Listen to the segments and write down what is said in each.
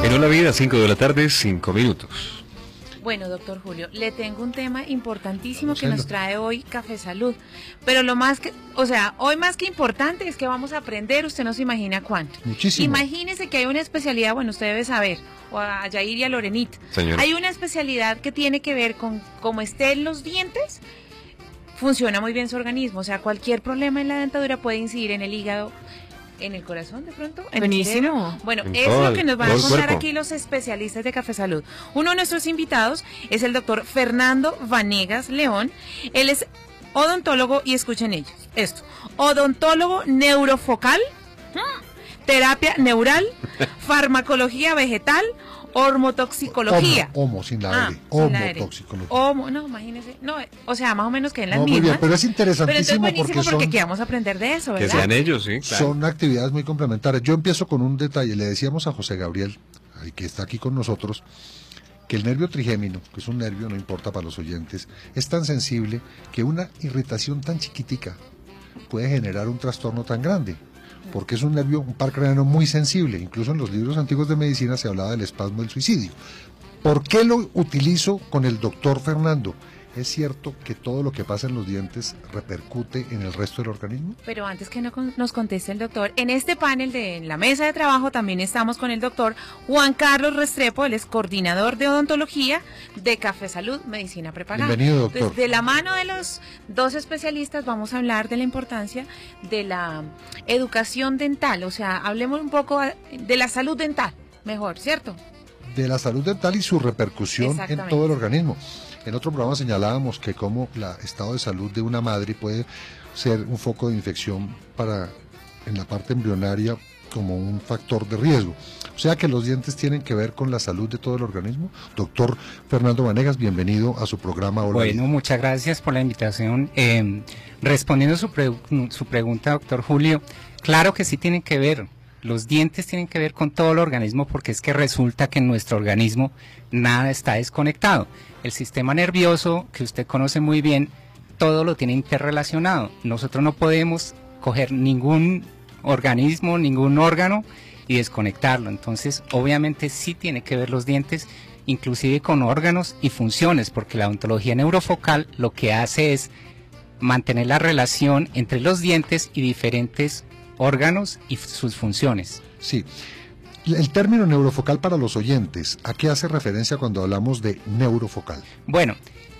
En Hola Vida, 5 de la tarde, 5 minutos. Bueno, doctor Julio, le tengo un tema importantísimo que nos trae hoy Café Salud, pero lo más que, o sea, hoy más que importante es que vamos a aprender, usted no se imagina cuánto. Muchísimo. Imagínese que hay una especialidad, bueno, usted debe saber, o a Yair y a Lorenita, Señora. Hay una especialidad que tiene que ver con cómo estén los dientes, funciona muy bien su organismo, o sea, cualquier problema en la dentadura puede incidir en el hígado, en el corazón de pronto, en Buenísimo. el cerebro. Bueno, En eso es lo que nos van a todo el contar cuerpo. aquí los especialistas de Café Salud. Uno de nuestros invitados es el doctor Fernando Vanegas León. Él es odontólogo y escuchen ellos esto, odontólogo neurofocal, terapia neural, farmacología vegetal, hormotoxicología. Homo, sin la L. Sin la R. Homotoxicología. No, imagínese. No, o sea, más o menos que en las No, muy mismas. bien, pero es Pero entonces interesantísimo buenísimo porque ¿qué vamos a aprender de eso, Que verdad? sean ellos, sí, claro. son actividades muy complementarias. Yo empiezo con un detalle. Le decíamos a José Gabriel, que está aquí con nosotros, que el nervio trigémino, que es un nervio, no importa para los oyentes, es tan sensible que una irritación tan chiquitica puede generar un trastorno tan grande, porque es un nervio, un par craneano muy sensible. Incluso en los libros antiguos de medicina se hablaba del espasmo del suicidio. ¿Por qué lo utilizo con el doctor Fernando? ¿Es cierto que todo lo que pasa en los dientes repercute en el resto del organismo? Pero antes que nos conteste el doctor, en este panel de en la mesa de trabajo también estamos con el doctor Juan Carlos Restrepo, él es coordinador de odontología de Café Salud Medicina Prepagada. Bienvenido, doctor. Entonces, de la mano de los dos especialistas vamos a hablar de la importancia de la educación dental, o sea, hablemos un poco de la salud dental, mejor, ¿cierto? De la salud dental y su repercusión en Exactamente. todo el organismo. En otro programa señalábamos que como el estado de salud de una madre puede ser un foco de infección en la parte embrionaria como un factor de riesgo. O sea que los dientes tienen que ver con la salud de todo el organismo. Doctor Fernando Vanegas, bienvenido a su programa Hola Bueno, Vida. muchas gracias por la invitación. Respondiendo su pregunta, doctor Julio, claro que sí tienen que ver. Los dientes tienen que ver con todo el organismo porque es que resulta que en nuestro organismo nada está desconectado. El sistema nervioso, que usted conoce muy bien, todo lo tiene interrelacionado. Nosotros no podemos coger ningún organismo, ningún órgano y desconectarlo. Entonces, obviamente sí tiene que ver los dientes, inclusive con órganos y funciones, porque la odontología neurofocal lo que hace es mantener la relación entre los dientes y diferentes órganos y sus funciones. Sí. El término neurofocal para los oyentes, ¿a qué hace referencia cuando hablamos de neurofocal? Bueno,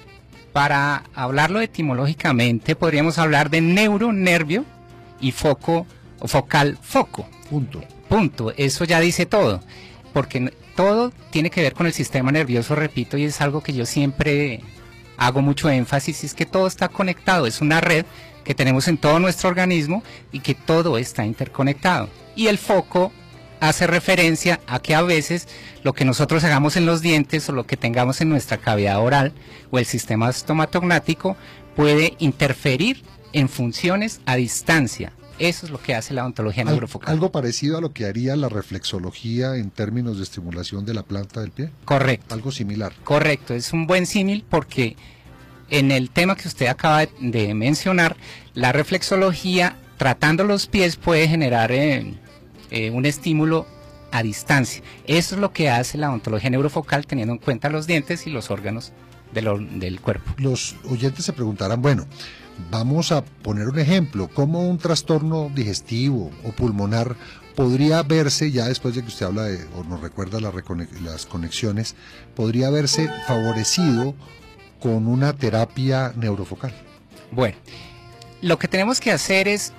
para hablarlo etimológicamente podríamos hablar de neuro, nervio, y foco, o focal, foco. Punto. Punto, eso ya dice todo, porque todo tiene que ver con el sistema nervioso, repito, y es algo que yo siempre hago mucho énfasis, es que todo está conectado, es una red que tenemos en todo nuestro organismo y que todo está interconectado. Y el foco hace referencia a que a veces lo que nosotros hagamos en los dientes o lo que tengamos en nuestra cavidad oral o el sistema estomatognático puede interferir en funciones a distancia. Eso es lo que hace la odontología neurofocal. Algo parecido a lo que haría la reflexología en términos de estimulación de la planta del pie. Correcto. Algo similar. Correcto, es un buen símil porque en el tema que usted acaba de mencionar, la reflexología tratando los pies puede generar un estímulo a distancia. Eso es lo que hace la odontología neurofocal teniendo en cuenta los dientes y los órganos del cuerpo. Los oyentes se preguntarán, bueno, vamos a poner un ejemplo, ¿cómo un trastorno digestivo o pulmonar podría verse, ya después de que usted habla o nos recuerda las conexiones, podría verse favorecido con una terapia neurofocal? Bueno, lo que tenemos que hacer es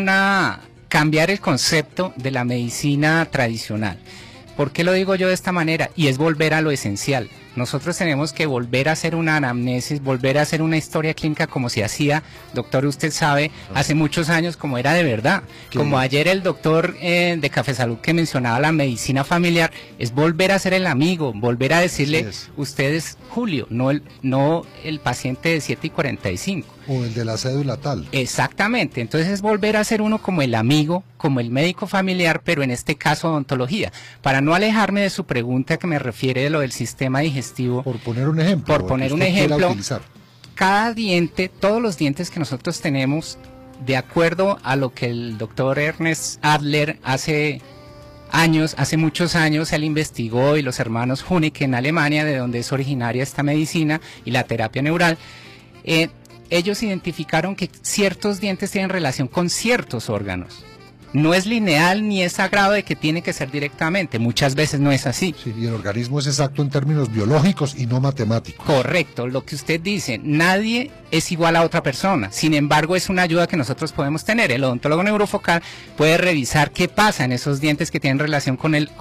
cambiar el concepto de la medicina tradicional. ¿Por qué lo digo yo de esta manera? Y es volver a lo esencial. Nosotros tenemos que volver a hacer una anamnesis, volver a hacer una historia clínica como se hacía, doctor, usted sabe, hace muchos años como era de verdad. Como ayer el doctor de Café Salud que mencionaba la medicina familiar, es volver a ser el amigo, volver a decirle, usted es Julio, no el paciente de 7:45. O el de la cédula tal. Exactamente, entonces es volver a ser uno como el amigo, como el médico familiar, pero en este caso odontología. Para no alejarme de su pregunta que me refiere de lo del sistema digestivo. Por poner un ejemplo. Por poner un ejemplo, cada diente, todos los dientes que nosotros tenemos, de acuerdo a lo que el doctor Ernest Adler hace hace muchos años, él investigó, y los hermanos Huneke en Alemania, de donde es originaria esta medicina y la terapia neural, ellos identificaron que ciertos dientes tienen relación con ciertos órganos. No es lineal ni es sagrado de que tiene que ser directamente, muchas veces no es así. Sí, y el organismo es exacto en términos biológicos y no matemáticos. Correcto, lo que usted dice, nadie es igual a otra persona, sin embargo es una ayuda que nosotros podemos tener. El odontólogo neurofocal puede revisar qué pasa en esos dientes que tienen relación con el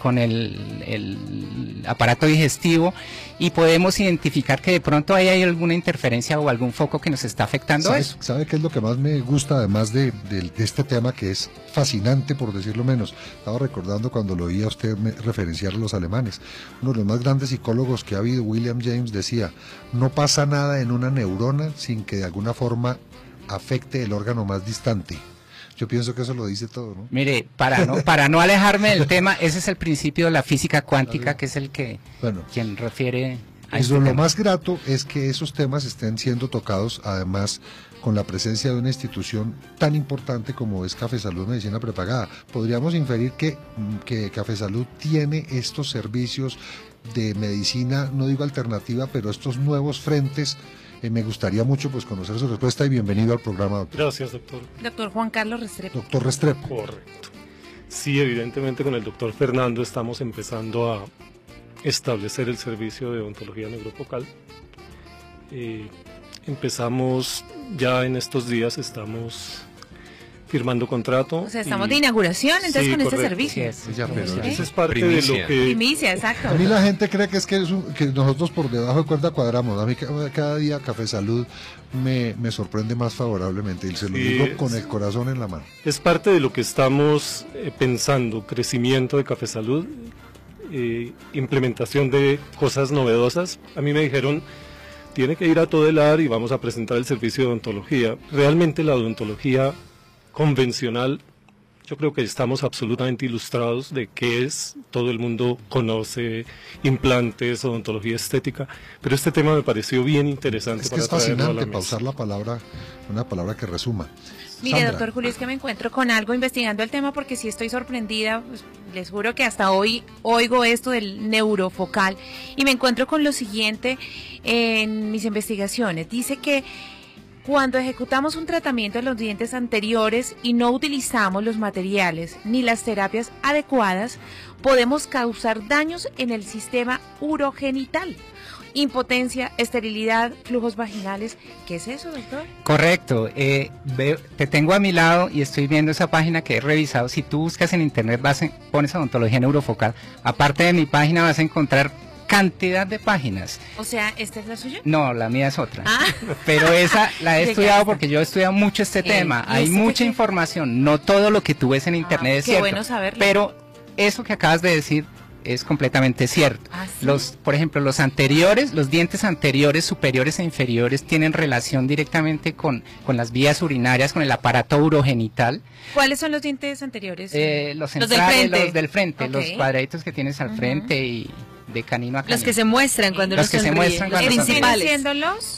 aparato digestivo, y podemos identificar que de pronto ahí hay alguna interferencia o algún foco que nos está afectando eso. ¿Sabe qué es lo que más me gusta, además de este tema, que es fascinante, por decirlo menos? Estaba recordando cuando lo oía usted referenciar a los alemanes. Uno de los más grandes psicólogos que ha habido, William James, decía: no pasa nada en una neurona sin que de alguna forma afecte el órgano más distante. Yo pienso que eso lo dice todo, ¿no? Mire, para no alejarme del tema, ese es el principio de la física cuántica, que es el que quien refiere a eso. Lo más grato es que esos temas estén siendo tocados, además, con la presencia de una institución tan importante como es Café Salud Medicina Prepagada. Podríamos inferir que Café Salud tiene estos servicios de medicina, no digo alternativa, pero estos nuevos frentes. Me gustaría mucho pues conocer su respuesta, y bienvenido al programa, doctor. Gracias, doctor. Doctor Juan Carlos Restrepo. Doctor Restrepo. Correcto. Sí, evidentemente con el doctor Fernando estamos empezando a establecer el servicio de odontología neurofocal. Empezamos ya en estos días, estamos firmando contrato. O sea, estamos de inauguración entonces, sí, con correcto. Este servicio. Sí, ya, pero eso es parte Primicia. de lo que... Primicia, exacto. A mí la gente cree que es que nosotros por debajo de cuerda cuadramos. A mí cada día Café Salud me sorprende más favorablemente, y se lo digo con el corazón en la mano. Es parte de lo que estamos pensando: crecimiento de Café Salud, implementación de cosas novedosas. A mí me dijeron: tiene que ir a Todelar y vamos a presentar el servicio de odontología. Realmente la odontología convencional, yo creo que estamos absolutamente ilustrados de qué es. Todo el mundo conoce implantes, odontología estética, pero este tema me pareció bien interesante. Es que es fascinante, para usar la palabra, una palabra que resuma. Mire, Sandra. doctor Julio, es que me encuentro con algo investigando el tema, porque sí estoy sorprendida. Pues, les juro que hasta hoy oigo esto del neurofocal y me encuentro con lo siguiente en mis investigaciones. Dice que cuando ejecutamos un tratamiento de los dientes anteriores y no utilizamos los materiales ni las terapias adecuadas, podemos causar daños en el sistema urogenital. Impotencia, esterilidad, flujos vaginales. ¿Qué es eso, doctor? Correcto. Te tengo a mi lado y estoy viendo esa página que he revisado. Si tú buscas en internet, pones odontología neurofocal. Aparte de mi página vas a encontrar cantidad de páginas. O sea, ¿esta es la suya? No, la mía es otra. Pero esa la he estudiado porque yo he estudiado mucho este tema. Hay mucha información. No todo lo que tú ves en internet es cierto. Qué bueno saberlo. Pero eso que acabas de decir es completamente cierto. ¿Sí? Por ejemplo, los dientes anteriores, superiores e inferiores tienen relación directamente con las vías urinarias, con el aparato urogenital. ¿Cuáles son los dientes anteriores? Los centrales, los del frente, Okay. los cuadraditos que tienes al frente y de canino a canino. Los que se muestran cuando Los uno que se sonríe. muestran cuando Los ¿Vienen principales. siendo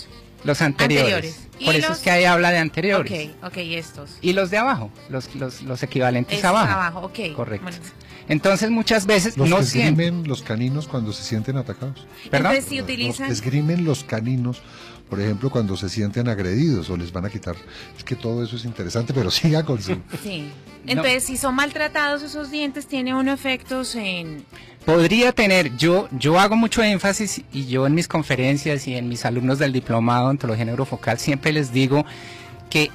los anteriores. ¿Y Por eso los- es que ahí habla de anteriores. Ok, estos. Y los de abajo, los equivalentes Estos abajo. ok. Correcto. Bueno, Entonces muchas veces, Los no que siempre. esgrimen los caninos cuando se sienten atacados. ¿Perdón? entonces, si utilizan... Los que esgrimen los caninos, por ejemplo, cuando se sienten agredidos o les van a quitar. Es que todo eso es interesante, pero siga con su... Sí. Entonces, si son maltratados esos dientes, tiene unos efectos en... Podría tener, yo hago mucho énfasis, y yo en mis conferencias y en mis alumnos del diplomado de odontología neurofocal siempre les digo que,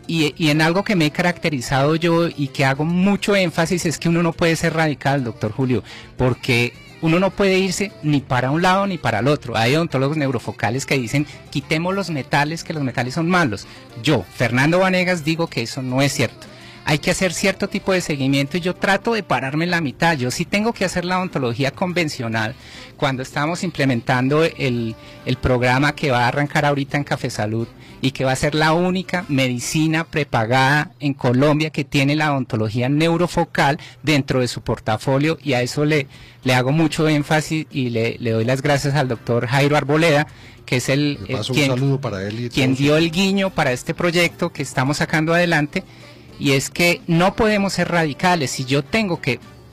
y en algo que me he caracterizado yo y que hago mucho énfasis, es que uno no puede ser radical, doctor Julio, porque uno no puede irse ni para un lado ni para el otro. Hay odontólogos neurofocales que dicen: quitemos los metales, que los metales son malos. Yo, Fernando Vanegas, digo que eso no es cierto. Hay que hacer cierto tipo de seguimiento y yo trato de pararme en la mitad. Yo sí tengo que hacer la odontología convencional. Cuando estamos implementando el programa que va a arrancar ahorita en Café Salud y que va a ser la única medicina prepagada en Colombia que tiene la odontología neurofocal dentro de su portafolio, y a eso le hago mucho énfasis y le doy las gracias al doctor Jairo Arboleda, que es Le paso un saludo para él y quien todos. dio el guiño para este proyecto que estamos sacando adelante. Y es que no podemos ser radicales. Si yo tengo que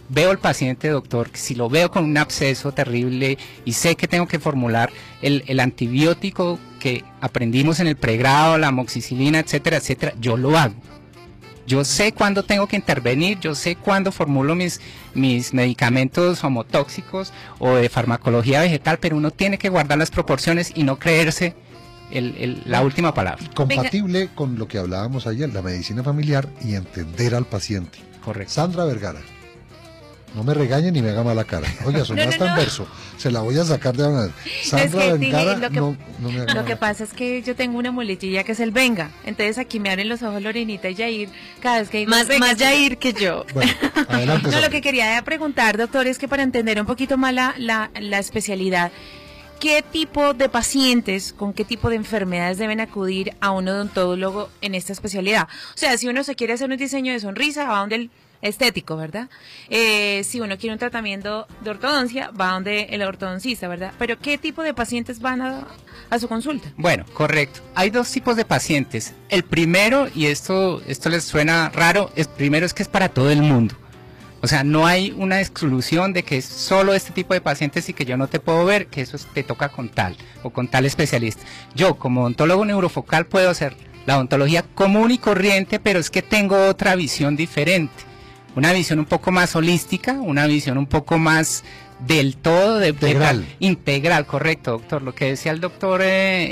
veo al paciente, doctor, si lo veo con un absceso terrible y sé que tengo que formular el antibiótico que aprendimos en el pregrado, la amoxicilina, etcétera, etcétera, yo lo hago. Yo sé cuándo tengo que intervenir, yo sé cuándo formulo mis medicamentos homotóxicos o de farmacología vegetal, pero uno tiene que guardar las proporciones y no creerse la última palabra. Compatible con lo que hablábamos ayer, la medicina familiar y entender al paciente. Correcto. Sandra Vergara. No me regañe ni me haga mala cara. Oiga, sonaste en verso. Se la voy a sacar de una vez. Sandra Vergara, no me haga Lo que pasa es que yo tengo una muletilla que es el venga. Entonces aquí me abren los ojos Lorenita y Yair cada vez que digo Más venga. Yair que yo. Bueno, adelante. No, Sandra. lo que quería preguntar, doctor, es que para entender un poquito más la especialidad, ¿qué tipo de pacientes, con qué tipo de enfermedades deben acudir a un odontólogo en esta especialidad? O sea, si uno se quiere hacer un diseño de sonrisa, va donde el estético, ¿verdad? Si uno quiere un tratamiento de ortodoncia, va donde el ortodoncista, ¿verdad? Pero ¿qué tipo de pacientes van a su consulta? Bueno, correcto. Hay dos tipos de pacientes. El primero, y esto les suena raro, el primero es que es para todo el mundo. O sea, no hay una exclusión de que es solo este tipo de pacientes y que yo no te puedo ver, que eso te toca con tal o con tal especialista. Yo, como odontólogo neurofocal, puedo hacer la odontología común y corriente, pero es que tengo otra visión diferente. Una visión un poco más holística, una visión un poco más del todo, integral, correcto, doctor. Lo que decía el doctor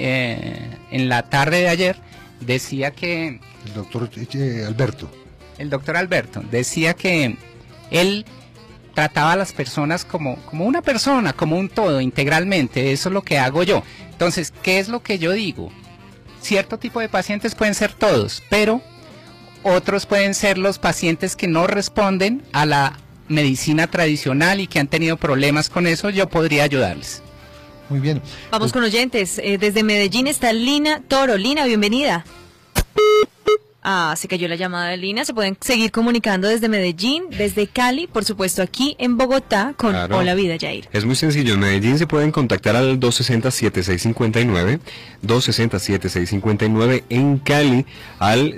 en la tarde de ayer, decía que... El doctor Alberto. El doctor Alberto decía que él trataba a las personas como una persona, como un todo, integralmente. Eso es lo que hago yo. Entonces, ¿qué es lo que yo digo? Cierto tipo de pacientes pueden ser todos, pero otros pueden ser los pacientes que no responden a la medicina tradicional y que han tenido problemas con eso. Yo podría ayudarles. Muy bien. Vamos con oyentes. Desde Medellín está Lina Toro. Lina, bienvenida. Se cayó la llamada de Lina. Se pueden seguir comunicando desde Medellín, desde Cali, por supuesto aquí en Bogotá con Claro. Hola Vida, Yair. Es muy sencillo, en Medellín se pueden contactar al 260-7659, 260-7659, en Cali al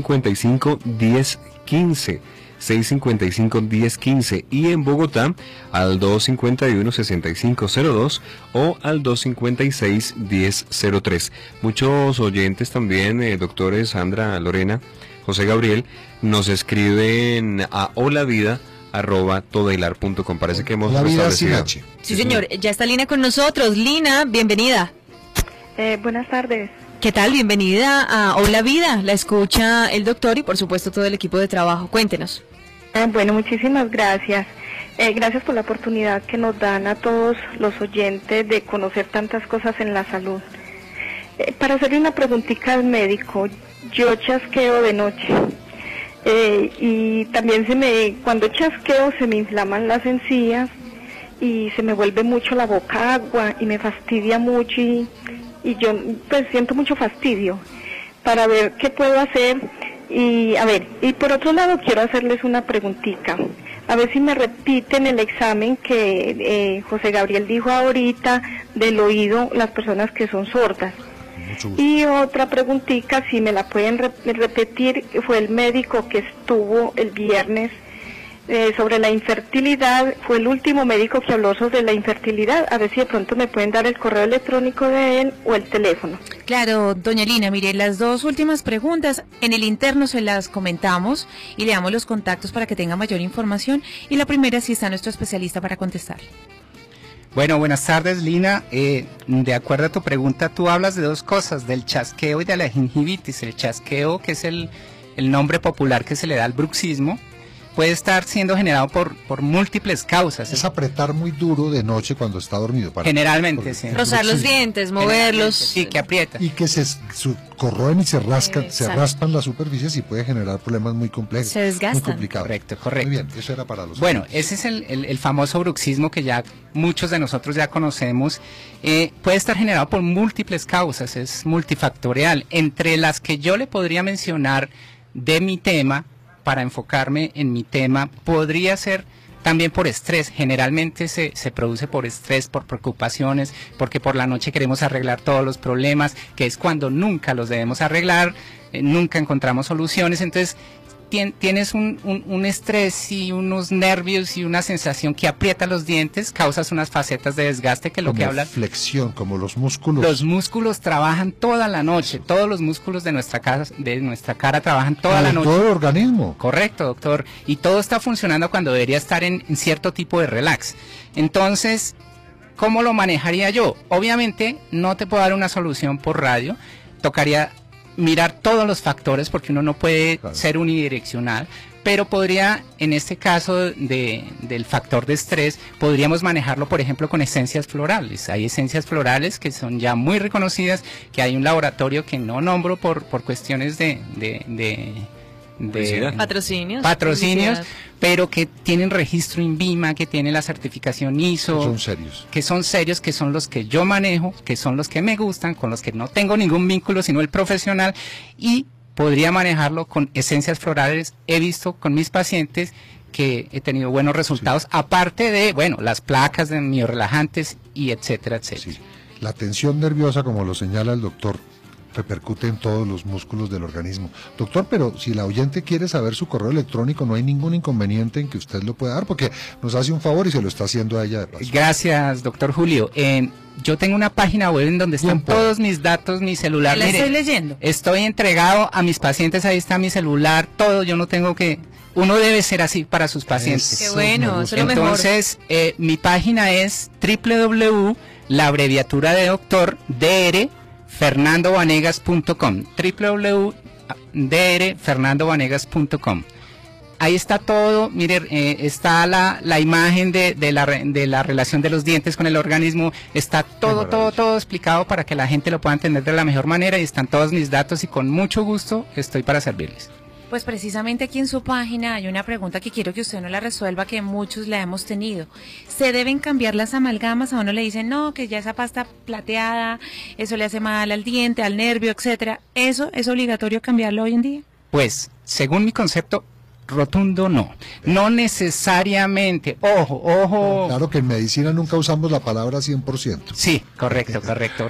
655-1015, 655-1015 y en Bogotá al 251-6502 o al 256-1003. Muchos oyentes también, doctores Sandra, Lorena, José Gabriel, nos escriben a holavida@todailar.com. Parece que hemos La vida sin restablecido. H. Sí, señor. Ya está Lina con nosotros. Lina, bienvenida. Buenas tardes. ¿Qué tal? Bienvenida a Hola Vida. La escucha el doctor y por supuesto todo el equipo de trabajo. Cuéntenos. Bueno, muchísimas gracias. Gracias por la oportunidad que nos dan a todos los oyentes de conocer tantas cosas en la salud. Para hacerle una preguntita al médico, yo chasqueo de noche y también cuando chasqueo se me inflaman las encías y se me vuelve mucho la boca agua y me fastidia mucho y yo pues siento mucho fastidio para ver qué puedo hacer. Y a ver, y por otro lado quiero hacerles una preguntita, a ver si me repiten el examen que José Gabriel dijo ahorita del oído, las personas que son sordas. Mucho gusto. Y otra preguntita, si me la pueden repetir, fue el médico que estuvo el viernes sobre la infertilidad, fue el último médico que habló sobre la infertilidad, a ver si de pronto me pueden dar el correo electrónico de él o el teléfono. Claro, doña Lina, mire, las dos últimas preguntas en el interno se las comentamos y le damos los contactos para que tenga mayor información. Y la primera, si está nuestro especialista para contestar. Bueno, buenas tardes, Lina. De acuerdo a tu pregunta, tú hablas de dos cosas, del chasqueo y de la gingivitis. El chasqueo, que es el nombre popular que se le da al bruxismo, puede estar siendo generado por múltiples causas. Es apretar muy duro de noche cuando está dormido. Generalmente, porque sí. el Rozar los bruxismo. dientes, moverlos. Sí, que aprieta. Y que se corroen y se rascan, se Exacto. raspan las superficies y puede generar problemas muy complejos. Se desgastan. Muy complicados. Correcto. Muy bien, eso era para los Bueno, oyentes. ese es el famoso bruxismo que ya muchos de nosotros ya conocemos. Puede estar generado por múltiples causas, es multifactorial. Entre las que yo le podría mencionar de mi tema, para enfocarme en mi tema, podría ser también por estrés. Generalmente se produce por estrés, por preocupaciones, porque por la noche queremos arreglar todos los problemas, que es cuando nunca los debemos arreglar, nunca encontramos soluciones. Entonces, tienes un estrés y unos nervios y una sensación que aprieta los dientes, causas unas facetas de desgaste que es lo Como que habla. flexión, como los músculos. Los músculos trabajan toda la noche, todos los músculos de nuestra cara trabajan toda la noche. Todo el organismo. Correcto, doctor. Y todo está funcionando cuando debería estar en cierto tipo de relax. Entonces, ¿cómo lo manejaría yo? Obviamente no te puedo dar una solución por radio, tocaría mirar todos los factores porque uno no puede ser unidireccional, pero podría, en este caso del factor de estrés, podríamos manejarlo, por ejemplo, con esencias florales. Hay esencias florales que son ya muy reconocidas, que hay un laboratorio que no nombro por cuestiones de patrocinios, pero que tienen registro INVIMA, que tienen la certificación ISO, que son serios, que son los que yo manejo, que son los que me gustan, con los que no tengo ningún vínculo sino el profesional, y podría manejarlo con esencias florales. He visto con mis pacientes que he tenido buenos resultados, aparte de, bueno, las placas de miorelajantes y etcétera, etcétera. Sí. La tensión nerviosa, como lo señala el doctor, repercute en todos los músculos del organismo. Doctor, pero si la oyente quiere saber su correo electrónico, no hay ningún inconveniente en que usted lo pueda dar, porque nos hace un favor y se lo está haciendo a ella de paso. Gracias, doctor Julio. Yo tengo una página web en donde están todos mis datos, mi celular. La estoy leyendo. Estoy entregado a mis pacientes, ahí está mi celular, todo. Yo no tengo que... Uno debe ser así para sus pacientes. Qué bueno, eso es lo mejor. Entonces, mi página es www, la abreviatura de doctor, drfernandovanegas.com, www.drfernandovanegas.com. Ahí está todo, mire, está la imagen de la relación de los dientes con el organismo, está todo explicado para que la gente lo pueda entender de la mejor manera, y están todos mis datos, y con mucho gusto estoy para servirles. Pues precisamente aquí en su página hay una pregunta que quiero que usted nos la resuelva, que muchos la hemos tenido. ¿Se deben cambiar las amalgamas? A uno le dicen, no, que ya esa pasta plateada, eso le hace mal al diente, al nervio, etcétera. ¿Eso es obligatorio cambiarlo hoy en día? Pues, según mi concepto rotundo, no. No necesariamente. Ojo. Claro que en medicina nunca usamos la palabra 100%. Sí, correcto.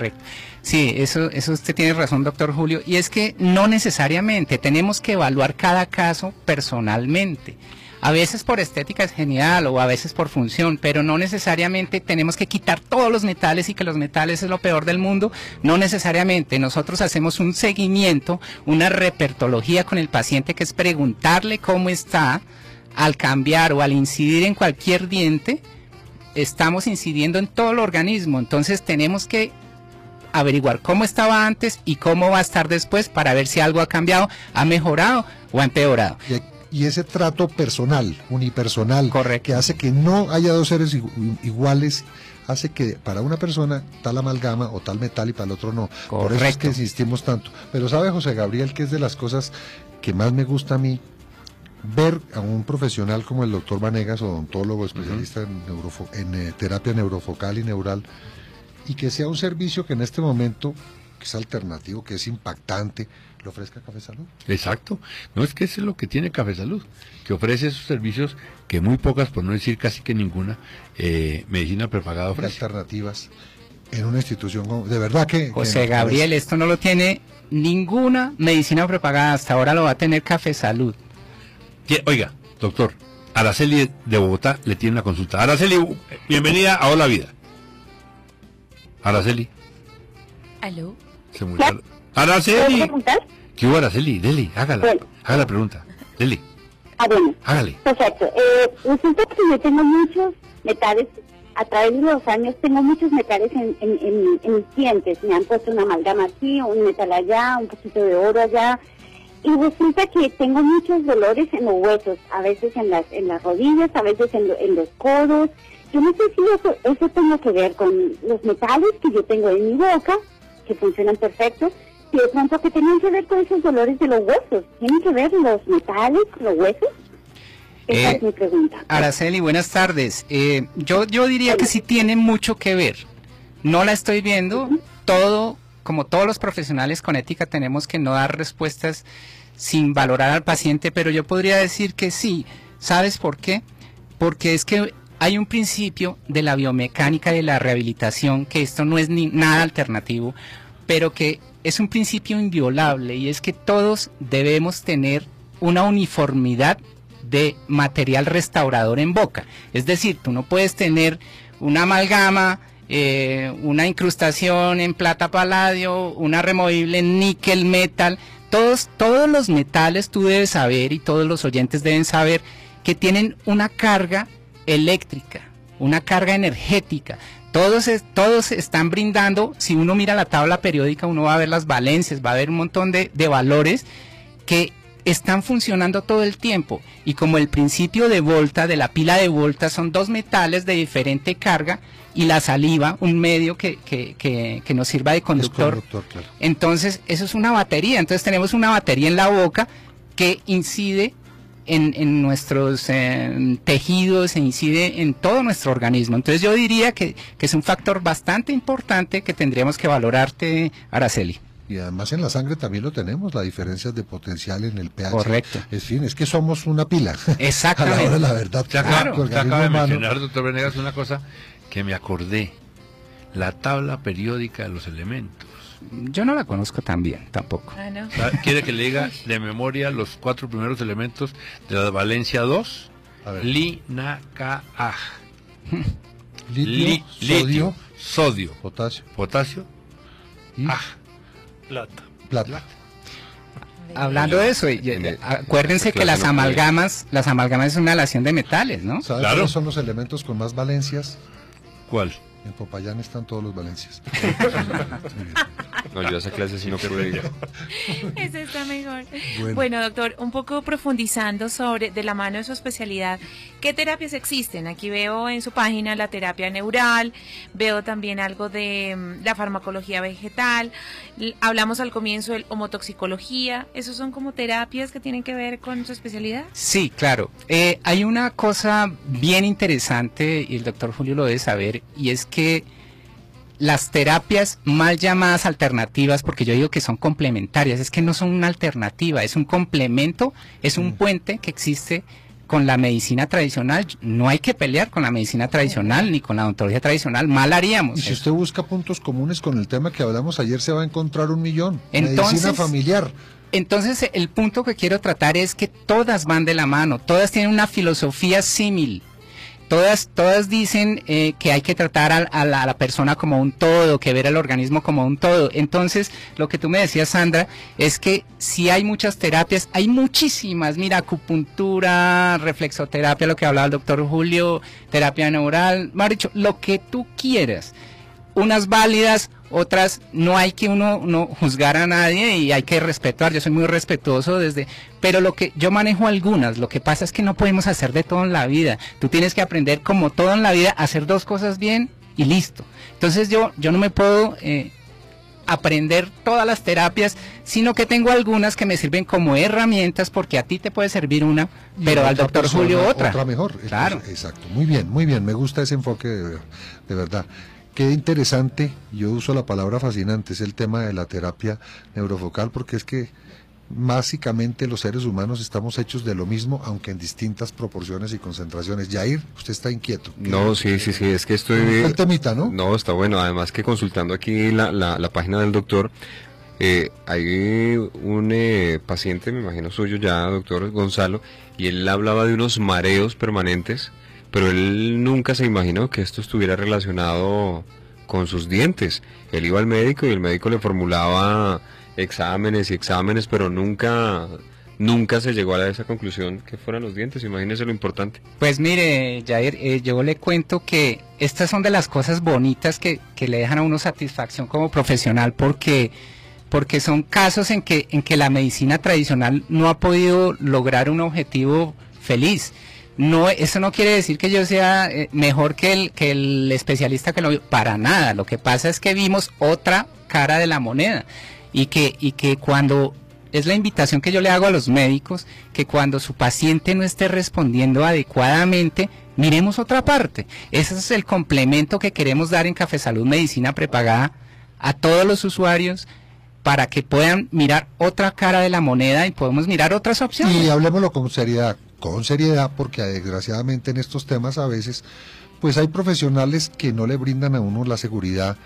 Sí, eso usted tiene razón, doctor Julio. Y es que no necesariamente, tenemos que evaluar cada caso personalmente. A veces por estética es genial, o a veces por función, pero no necesariamente tenemos que quitar todos los metales y que los metales es lo peor del mundo. No necesariamente. Nosotros hacemos un seguimiento, una repertología con el paciente, que es preguntarle cómo está. Al cambiar o al incidir en cualquier diente, estamos incidiendo en todo el organismo. Entonces tenemos que averiguar cómo estaba antes y cómo va a estar después, para ver si algo ha cambiado, ha mejorado o ha empeorado. Y ese trato personal, unipersonal, correcto, que hace que no haya dos seres iguales, hace que para una persona tal amalgama o tal metal y para el otro no. Correcto. Por eso es que insistimos tanto. Pero sabe, José Gabriel, que es de las cosas que más me gusta a mí, ver a un profesional como el doctor Vanegas, odontólogo, especialista en terapia neurofocal y neural, y que sea un servicio que en este momento, que es alternativo, que es impactante, lo ofrezca Café Salud. Exacto. No, es que eso es lo que tiene Café Salud, que ofrece esos servicios que muy pocas, por no decir casi que ninguna, medicina prepagada ofrece. Alternativas en una institución como, de verdad que... José Gabriel, esto no lo tiene ninguna medicina prepagada, hasta ahora lo va a tener Café Salud. Oiga, doctor, Araceli de Bogotá le tiene una consulta. Araceli, bienvenida a Hola Vida. Araceli. ¿Aló? Se murió. Araceli. ¿Puedo preguntar? ¿Qué hubo, Araceli? Dele, hágala. Bueno. Haga la pregunta. Dele. Bueno. Hágale. Perfecto. Resulta que yo tengo muchos metales, a través de los años tengo muchos metales en mis dientes. Me han puesto una amalgama aquí, un metal allá, un poquito de oro allá. Y resulta que tengo muchos dolores en los huesos, a veces en las rodillas, a veces en los codos. Yo no sé si eso tenga que ver con los metales que yo tengo en mi boca, que funcionan perfecto, y de pronto que tienen que ver con esos dolores de los huesos. ¿Tienen que ver los metales con los huesos? Esa es mi pregunta. Araceli, buenas tardes. Yo diría que sí tiene mucho que ver. No la estoy viendo. Como todos los profesionales con ética, tenemos que no dar respuestas sin valorar al paciente, pero yo podría decir que sí. ¿Sabes por qué? Porque es que hay un principio de la biomecánica y de la rehabilitación, que esto no es nada alternativo, pero que es un principio inviolable, y es que todos debemos tener una uniformidad de material restaurador en boca. Es decir, tú no puedes tener una amalgama, una incrustación en plata paladio, una removible en níquel metal. Todos los metales tú debes saber, y todos los oyentes deben saber, que tienen una carga eléctrica, una carga energética. Todos están brindando. Si uno mira la tabla periódica, uno va a ver las valencias, va a ver un montón de valores que están funcionando todo el tiempo. Y como el principio de Volta, de la pila de Volta, son dos metales de diferente carga, y la saliva, un medio que nos sirva de conductor. Claro. Entonces, eso es una batería. Entonces tenemos una batería en la boca que incide en nuestros tejidos, e incide en todo nuestro organismo. Entonces yo diría que es un factor bastante importante que tendríamos que valorarte, Araceli. Y además en la sangre también lo tenemos, la diferencia de potencial en el pH. Correcto. En fin, es que somos una pila. Exactamente. A la hora de la verdad. Usted acaba de mencionar, doctor Vanegas, una cosa que me acordé. La tabla periódica de los elementos. Yo no la conozco tan bien, tampoco. Ah, ¿no? ¿Quiere que le diga de memoria los 4 primeros elementos de la valencia 2? A ver. Li, na, ka, aj. Litio, sodio, potasio y Plata. Hablando de eso, acuérdense que las amalgamas es una aleación de metales, ¿no? ¿Sabes Claro. cuáles son los elementos con más valencias? ¿Cuál? En Popayán están todos los valencias. No, yo a esa clase sí no pude ir. Ese está mejor. Bueno. Bueno, doctor, un poco profundizando sobre, de la mano de su especialidad, ¿qué terapias existen? Aquí veo en su página la terapia neural, veo también algo de la farmacología vegetal, hablamos al comienzo de homotoxicología. ¿Esos son como terapias que tienen que ver con su especialidad? Sí, claro. Hay una cosa bien interesante, y el doctor Julio lo debe saber, y es que las terapias mal llamadas alternativas, porque yo digo que son complementarias, es que no son una alternativa, es un complemento, es un puente que existe con la medicina tradicional. No hay que pelear con la medicina tradicional ni con la odontología tradicional, mal haríamos. Y si usted busca puntos comunes con el tema que hablamos ayer, se va a encontrar 1.000.000. Entonces, medicina familiar. Entonces, el punto que quiero tratar es que todas van de la mano, todas tienen una filosofía símil. Todas dicen que hay que tratar a la persona como un todo, que ver al organismo como un todo. Entonces, lo que tú me decías, Sandra, es que si hay muchas terapias, hay muchísimas. Mira, acupuntura, reflexoterapia, lo que hablaba el doctor Julio, terapia neural, me ha dicho, lo que tú quieras. Unas válidas, otras no hay que uno no juzgar a nadie y hay que respetar. Yo soy muy respetuoso pero lo que yo manejo algunas. Lo que pasa es que no podemos hacer de todo en la vida. Tú tienes que aprender, como todo en la vida, a hacer 2 cosas bien y listo. Entonces yo no me puedo aprender todas las terapias, sino que tengo algunas que me sirven como herramientas, porque a ti te puede servir una, pero al doctor Julio otra. Otra mejor. Claro. Exacto. Muy bien. Me gusta ese enfoque de verdad. Qué interesante, yo uso la palabra fascinante, es el tema de la terapia neurofocal, porque es que básicamente los seres humanos estamos hechos de lo mismo, aunque en distintas proporciones y concentraciones. Yair, usted está inquieto. No, sí, es que estoy... El temita, ¿no? No, está bueno, además que consultando aquí la página del doctor, hay un paciente, me imagino suyo ya, doctor Gonzalo, y él hablaba de unos mareos permanentes, pero él nunca se imaginó que esto estuviera relacionado con sus dientes. Él iba al médico y el médico le formulaba exámenes y exámenes, pero nunca se llegó a esa conclusión que fueran los dientes. Imagínese lo importante. Pues mire, Jair, yo le cuento que estas son de las cosas bonitas que le dejan a uno satisfacción como profesional, porque son casos en que la medicina tradicional no ha podido lograr un objetivo feliz. No, eso no quiere decir que yo sea mejor que el especialista que lo vio, para nada. Lo que pasa es que vimos otra cara de la moneda, y que cuando, es la invitación que yo le hago a los médicos, que cuando su paciente no esté respondiendo adecuadamente, miremos otra parte. Ese es el complemento que queremos dar en Café Salud Medicina Prepagada a todos los usuarios, para que puedan mirar otra cara de la moneda y podemos mirar otras opciones. Y hablemoslo con seriedad, porque desgraciadamente en estos temas a veces pues hay profesionales que no le brindan a uno la seguridad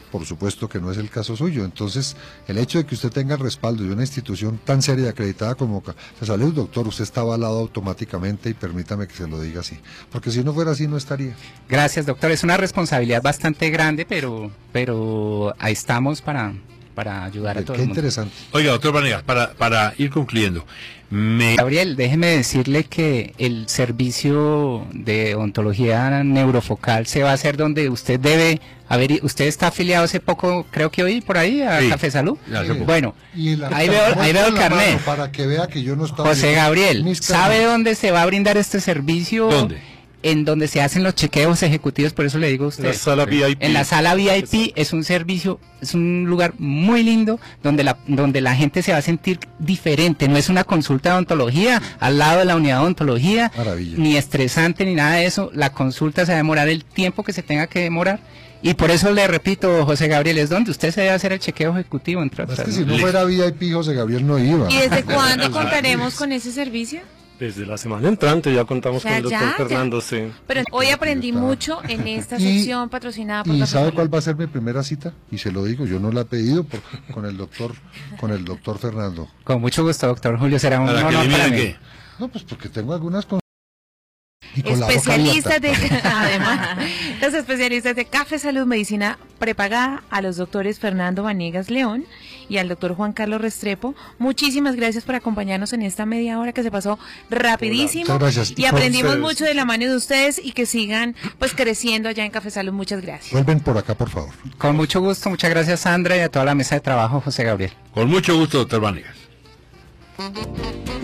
por supuesto que no es el caso suyo. Entonces, el hecho de que usted tenga el respaldo de una institución tan seria y acreditada como Cafesalud, doctor, usted está avalado automáticamente, y permítame que se lo diga así, porque si no fuera así no estaría. Gracias, doctor. Es una responsabilidad bastante grande, pero ahí estamos para ayudar a todo Qué el mundo. interesante. Oiga, doctor Vanegas, para ir concluyendo, Gabriel, déjeme decirle que el servicio de odontología neurofocal se va a hacer donde usted debe haber. Usted está afiliado hace poco, creo que hoy, por ahí, a Sí. Cafesalud. Hace poco. Bueno, Y ahí veo el carnet. Para que vea que yo no estaba... José Gabriel, Mis ¿sabe carnes. dónde se va a brindar este servicio? ¿Dónde? En donde se hacen los chequeos ejecutivos, por eso le digo a usted. En la sala VIP. En la sala VIP es un servicio, es un lugar muy lindo donde la gente se va a sentir diferente. No es una consulta de odontología al lado de la unidad de odontología, Maravilla. ni estresante ni nada de eso. La consulta se va a demorar el tiempo que se tenga que demorar. Y por eso le repito, José Gabriel, es donde usted se debe hacer el chequeo ejecutivo, entre Es otras. que ¿no? si no fuera VIP, José Gabriel no iba. ¿Y desde cuándo contaremos con ese servicio? Desde la semana entrante ya contamos O sea, con el doctor ya. Fernando, sí. Pero hoy aprendí mucho en esta Y- sección patrocinada por ¿Y Café sabe Salud. cuál va a ser mi primera cita? Y se lo digo, yo no la he pedido con el doctor Fernando. Con mucho gusto, doctor Julio, será un ¿Para que honor le para miren mí. qué? No, pues porque tengo algunas y con la boca Especialistas abierta. de además, los especialistas de Café Salud Medicina Prepagada, a los doctores Fernando Vanegas León y al doctor Juan Carlos Restrepo. Muchísimas gracias por acompañarnos en esta media hora que se pasó rapidísimo. Muchas gracias. Y aprendimos ustedes. mucho de la mano de ustedes, y que sigan pues creciendo allá en Café Salud. Muchas gracias. Vuelven por acá, por favor. Con mucho gusto, muchas gracias Sandra y a toda la mesa de trabajo, José Gabriel. Con mucho gusto, doctor Vanegas.